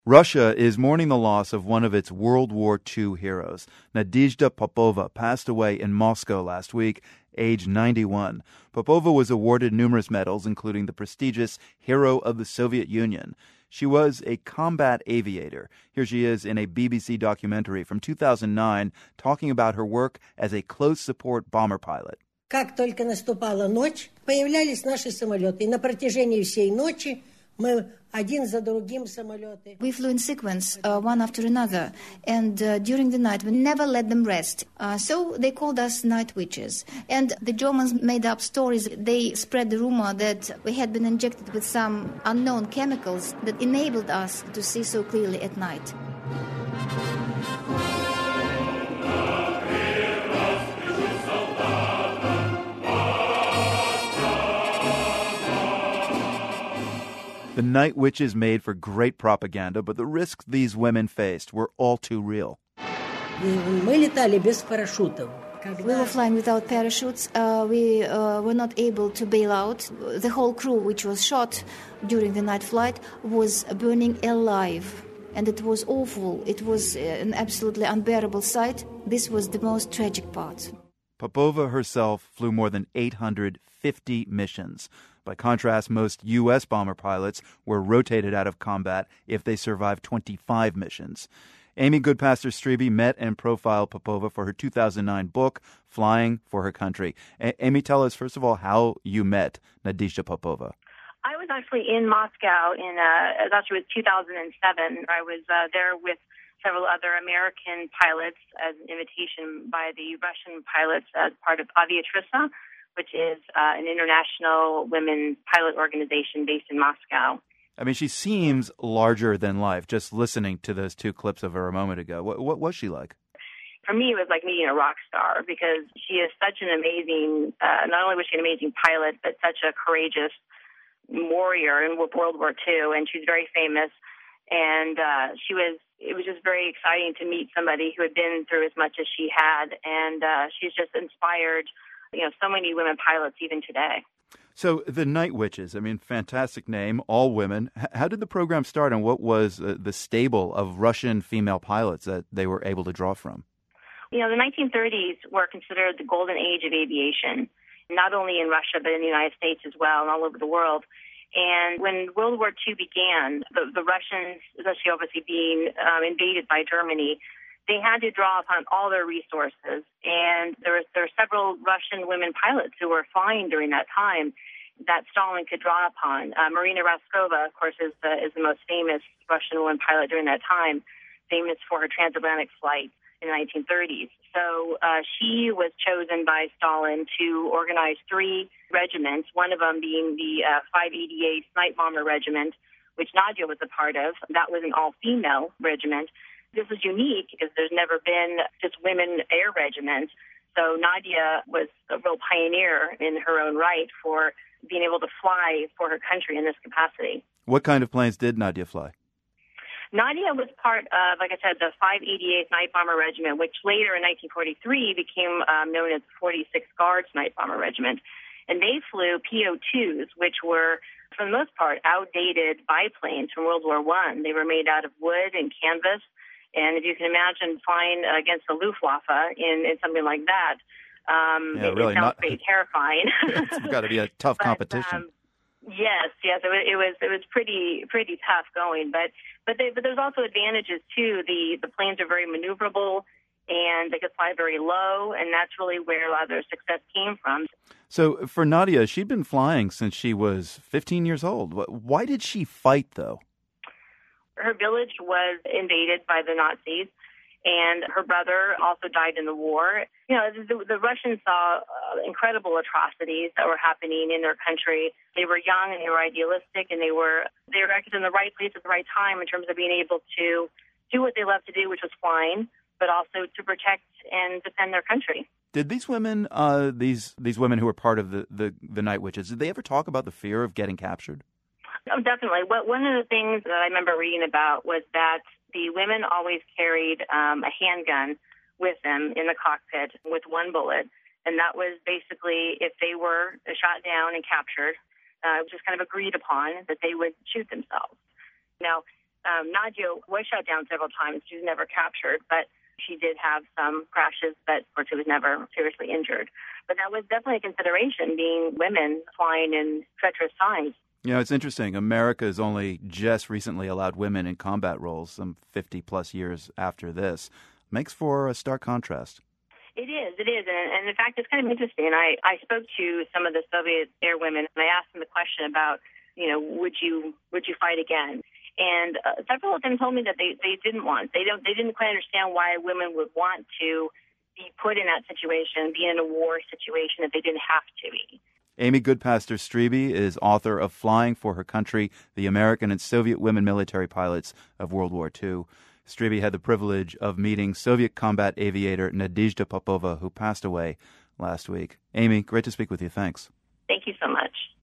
Russia is mourning the loss of one of its World War II heroes. Nadezhda Popova passed away in Moscow last week, age 91. Popova was awarded numerous medals, including the prestigious Hero of the Soviet Union. She was a combat aviator. Here she is in a BBC documentary from 2009 talking about her work as a close support bomber pilot. Как только наступала ночь, появлялись наши самолеты. И на протяжении всей ночи мы один за другим самолеты. We flew in sequence, one after another, and during the night we never let them rest. So they called us night witches. And the Germans made up stories. They spread the rumor that we had been injected with some unknown chemicals that enabled us to see so clearly at night. The night witches made for great propaganda, but the risks these women faced were all too real. Мы летали без парашютов. We were flying without parachutes. We were not able to bail out. The whole crew, which was shot during the night flight, was burning alive. And it was awful. It was an absolutely unbearable sight. This was the most tragic part. Popova herself flew more than 850 missions. By contrast, most U.S. bomber pilots were rotated out of combat if they survived 25 missions. Amy Goodpaster-Strebe met and profiled Popova for her 2009 book, Flying for Her Country. Amy, tell us, first of all, how you met Nadezhda Popova. I was actually in Moscow it was 2007. I was there with several other American pilots as an invitation by the Russian pilots as part of Aviatrisa, which is an international women's pilot organization based in Moscow. I mean, she seems larger than life, just listening to those two clips of her a moment ago. What was she like? For me, it was like meeting a rock star because she is such an amazing, not only was she an amazing pilot, but such a courageous warrior in World War II, and she's very famous. And it was just very exciting to meet somebody who had been through as much as she had, and she's just inspired so many women pilots even today. So the Night Witches, I mean, fantastic name, all women. How did the program start, and what was the stable of Russian female pilots that they were able to draw from? The 1930s were considered the golden age of aviation, not only in Russia, but in the United States as well, and all over the world. And when World War II began, the Russians, especially obviously being invaded by Germany, they had to draw upon all their resources, and there were several Russian women pilots who were flying during that time that Stalin could draw upon. Marina Raskova, of course, is the most famous Russian woman pilot during that time, famous for her transatlantic flight in the 1930s. So she was chosen by Stalin to organize 3 regiments, one of them being the 588th Night Bomber Regiment, which Nadia was a part of. That was an all-female regiment. This is unique because there's never been just women air regiments. So Nadia was a real pioneer in her own right for being able to fly for her country in this capacity. What kind of planes did Nadia fly? Nadia was part of, like I said, the 588th Night Bomber Regiment, which later in 1943 became known as the 46th Guards Night Bomber Regiment. And they flew PO-2s, which were, for the most part, outdated biplanes from World War I. They were made out of wood and canvas. And if you can imagine flying against the Luftwaffe in something like that, it sounds pretty terrifying. It's got to be a tough competition. Yes, it was pretty tough going, but there's also advantages too. The planes are very maneuverable, and they could fly very low, and that's really where a lot of their success came from. So for Nadia, she'd been flying since she was 15 years old. Why did she fight, though? Her village was invaded by the Nazis, and her brother also died in the war. The Russians saw incredible atrocities that were happening in their country. They were young and they were idealistic, and they were acting in the right place at the right time in terms of being able to do what they loved to do, which was flying, but also to protect and defend their country. Did these women, these women who were part of the Night Witches, did they ever talk about the fear of getting captured? Oh, definitely. One of the things that I remember reading about was that the women always carried a handgun with them in the cockpit with one bullet, and that was basically if they were shot down and captured, it was just kind of agreed upon that they would shoot themselves. Now, Nadia was shot down several times. She was never captured, but she did have some crashes, but of course she was never seriously injured. But that was definitely a consideration, being women flying in treacherous times. You know, it's interesting. America has only just recently allowed women in combat roles, some 50-plus years after this. Makes for a stark contrast. It is. And in fact, it's kind of interesting. I spoke to some of the Soviet airwomen, and I asked them the question about, would you fight again? And several of them told me that they didn't want. They didn't quite understand why women would want to be put in that situation, be in a war situation, if they didn't have to be. Amy Goodpaster Strebe is author of Flying for Her Country, the American and Soviet Women Military Pilots of World War II. Strebe had the privilege of meeting Soviet combat aviator Nadezhda Popova, who passed away last week. Amy, great to speak with you. Thanks. Thank you so much.